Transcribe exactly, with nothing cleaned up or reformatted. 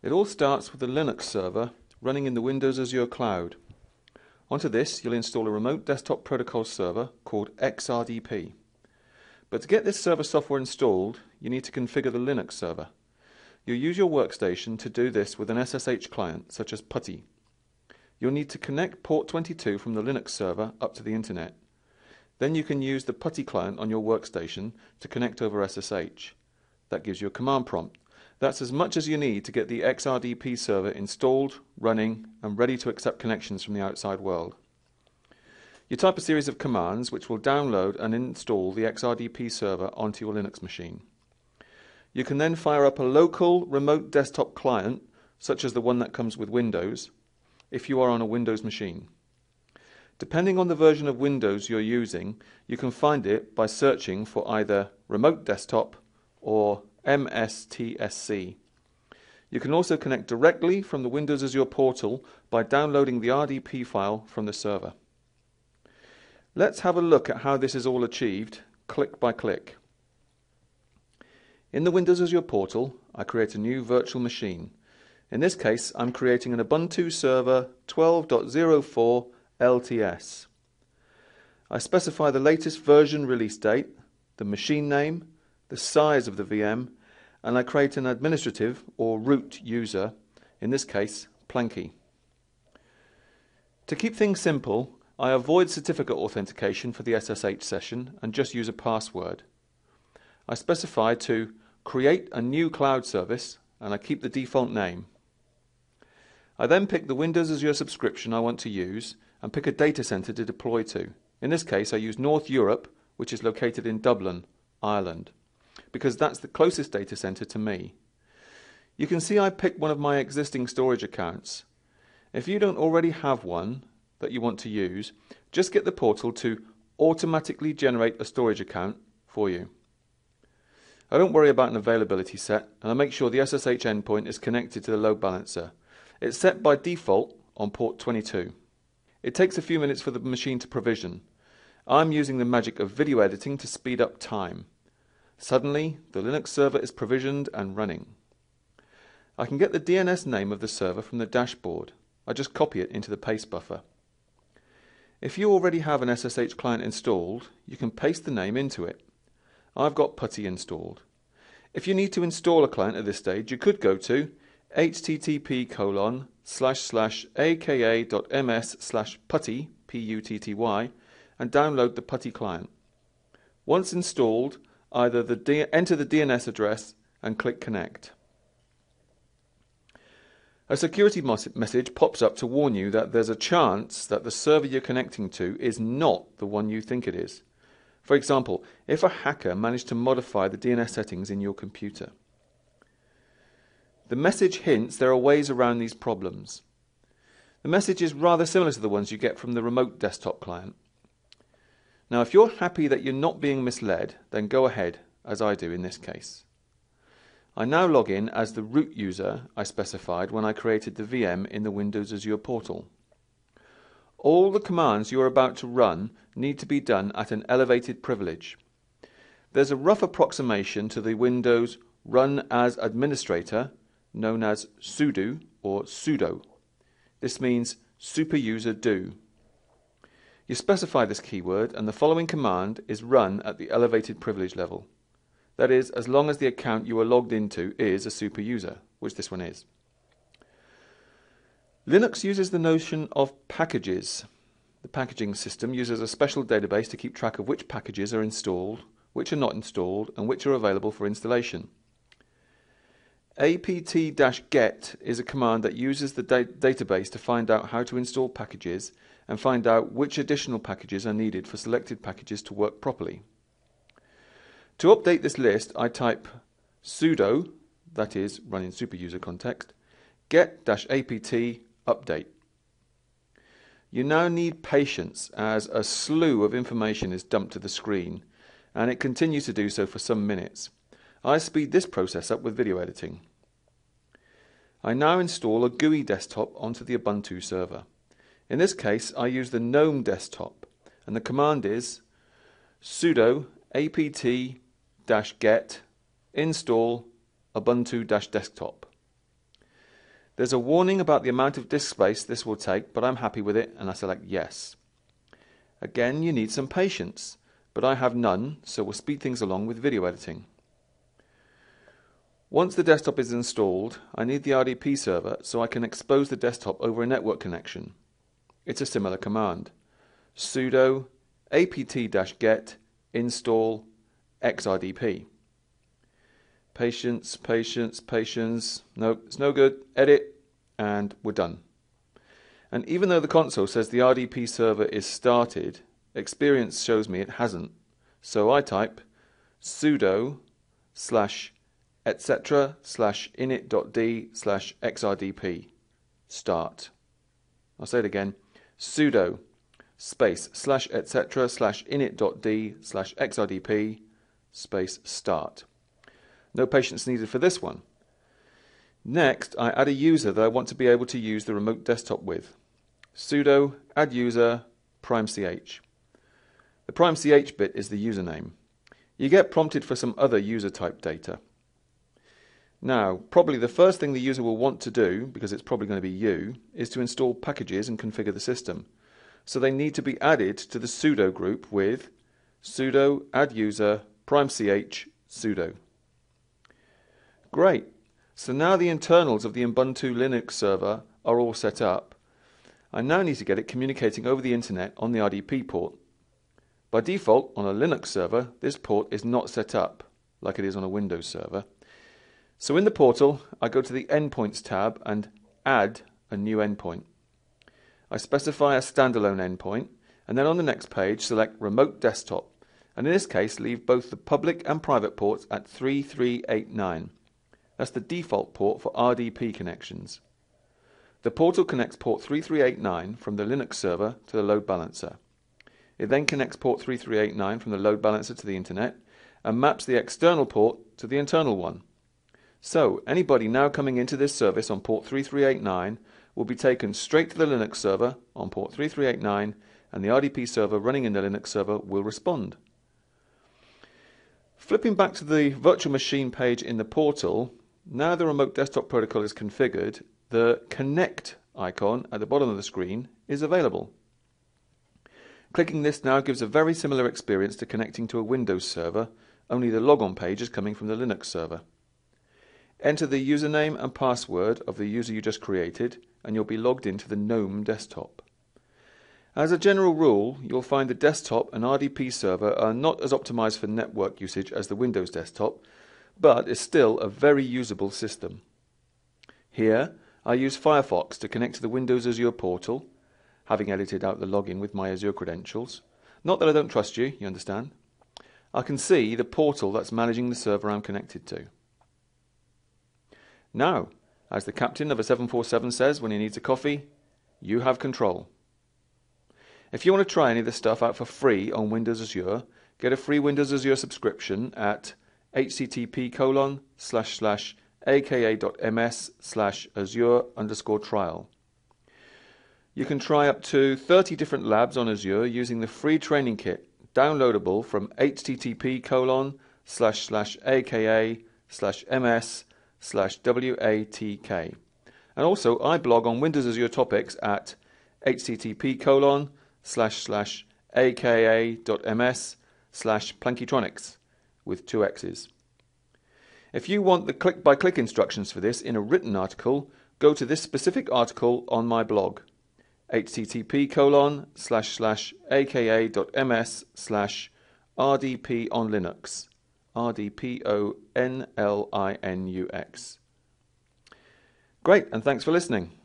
It all starts with a Linux server running in the Windows Azure cloud. Onto this, you'll install a remote desktop protocol server called X R D P. But to get this server software installed, you need to configure the Linux server. You'll use your workstation to do this with an S S H client, such as PuTTY. You'll need to connect port twenty-two from the Linux server up to the internet. Then you can use the PuTTY client on your workstation to connect over S S H. That gives you a command prompt. That's as much as you need to get the X R D P server installed, running, and ready to accept connections from the outside world. You type a series of commands which will download and install the X R D P server onto your Linux machine. You can then fire up a local remote desktop client, such as the one that comes with Windows, if you are on a Windows machine. Depending on the version of Windows you're using, you can find it by searching for either Remote Desktop or M S T S C. You can also connect directly from the Windows Azure portal by downloading the R D P file from the server. Let's have a look at how this is all achieved, click by click. In the Windows Azure portal, I create a new virtual machine. In this case, I'm creating an Ubuntu server twelve point oh four L T S. I specify the latest version release date, the machine name, the size of the V M, and I create an administrative or root user, in this case Planky. To keep things simple, I avoid certificate authentication for the S S H session and just use a password. I specify to create a new cloud service and I keep the default name. I then pick the Windows Azure subscription I want to use and pick a data center to deploy to. In this case I use North Europe, which is located in Dublin, Ireland, because that's the closest data center to me. You can see I picked one of my existing storage accounts. If you don't already have one that you want to use, just get the portal to automatically generate a storage account for you. I don't worry about an availability set, and I make sure the S S H endpoint is connected to the load balancer. It's set by default on port twenty-two. It takes a few minutes for the machine to provision. I'm using the magic of video editing to speed up time. Suddenly, the Linux server is provisioned and running. I can get the D N S name of the server from the dashboard. I just copy it into the paste buffer. If you already have an S S H client installed, you can paste the name into it. I've got PuTTY installed. If you need to install a client at this stage, you could go to http colon slash slash aka.ms slash putty, P U T T Y, and download the PuTTY client. Once installed, either the D enter the D N S address and click connect. A security message pops up to warn you that there's a chance that the server you're connecting to is not the one you think it is. For example, if a hacker managed to modify the D N S settings in your computer. The message hints there are ways around these problems. The message is rather similar to the ones you get from the remote desktop client. Now, if you're happy that you're not being misled, then go ahead, as I do in this case. I now log in as the root user I specified when I created the V M in the Windows Azure portal. All the commands you are about to run need to be done at an elevated privilege. There's a rough approximation to the Windows Run as Administrator, known as sudo or sudo. This means super user do. You specify this keyword and the following command is run at the elevated privilege level. That is, as long as the account you are logged into is a super user, which this one is. Linux uses the notion of packages. The packaging system uses a special database to keep track of which packages are installed, which are not installed, and which are available for installation. apt-get is a command that uses the da database to find out how to install packages and find out which additional packages are needed for selected packages to work properly. To update this list, I type sudo, that is, run in superuser context, get-apt update. You now need patience as a slew of information is dumped to the screen, and it continues to do so for some minutes. I speed this process up with video editing. I now install a G U I desktop onto the Ubuntu server. In this case, I use the GNOME desktop, and the command is sudo apt-get install ubuntu-desktop. There's a warning about the amount of disk space this will take, but I'm happy with it and I select yes. Again, you need some patience, but I have none, so we'll speed things along with video editing. Once the desktop is installed, I need the R D P server so I can expose the desktop over a network connection. It's a similar command. Sudo apt-get install xrdp. Patience, patience, patience. Nope, it's no good. Edit, and we're done. And even though the console says the R D P server is started, experience shows me it hasn't. So I type sudo slash etc slash init.d slash xrdp start. I'll say it again. Sudo space slash etc slash init.d slash xrdp space start. No patience needed for this one. Next, I add a user that I want to be able to use the remote desktop with. Sudo add user primech. The primech bit is the username. You get prompted for some other user type data. Now, probably the first thing the user will want to do, because it's probably going to be you, is to install packages and configure the system. So they need to be added to the sudo group with sudo add user primech sudo. Great. So now the internals of the Ubuntu Linux server are all set up. I now need to get it communicating over the internet on the R D P port. By default, on a Linux server, this port is not set up, like it is on a Windows server. So in the portal, I go to the Endpoints tab and add a new endpoint. I specify a standalone endpoint, and then on the next page select Remote Desktop, and in this case leave both the public and private ports at three three eight nine. That's the default port for R D P connections. The portal connects port three three eight nine from the Linux server to the load balancer. It then connects port three three eight nine from the load balancer to the internet and maps the external port to the internal one. So anybody now coming into this service on port three three eight nine will be taken straight to the Linux server on port three three eight nine, and the R D P server running in the Linux server will respond. Flipping back to the virtual machine page in the portal, now the remote desktop protocol is configured, the Connect icon at the bottom of the screen is available. Clicking this now gives a very similar experience to connecting to a Windows server, only the logon page is coming from the Linux server. Enter the username and password of the user you just created, and you'll be logged into the GNOME desktop. As a general rule, you'll find the desktop and R D P server are not as optimized for network usage as the Windows desktop, but is still a very usable system. Here, I use Firefox to connect to the Windows Azure portal, having edited out the login with my Azure credentials. Not that I don't trust you, you understand. I can see the portal that's managing the server I'm connected to. Now, as the captain of a seven forty-seven says when he needs a coffee, you have control. If you want to try any of this stuff out for free on Windows Azure, get a free Windows Azure subscription at http colon slash slash aka.ms slash azure underscore trial. You can try up to thirty different labs on Azure using the free training kit downloadable from http colon slash slash aka slash ms slash watk. And also I blog on Windows Azure topics at http colon slash slash aka.ms slash plankytronics with two X's. If you want the click-by-click instructions for this in a written article, go to this specific article on my blog, http colon slash slash aka.ms slash rdp on Linux, R D P O N L I N U X. Great, and thanks for listening.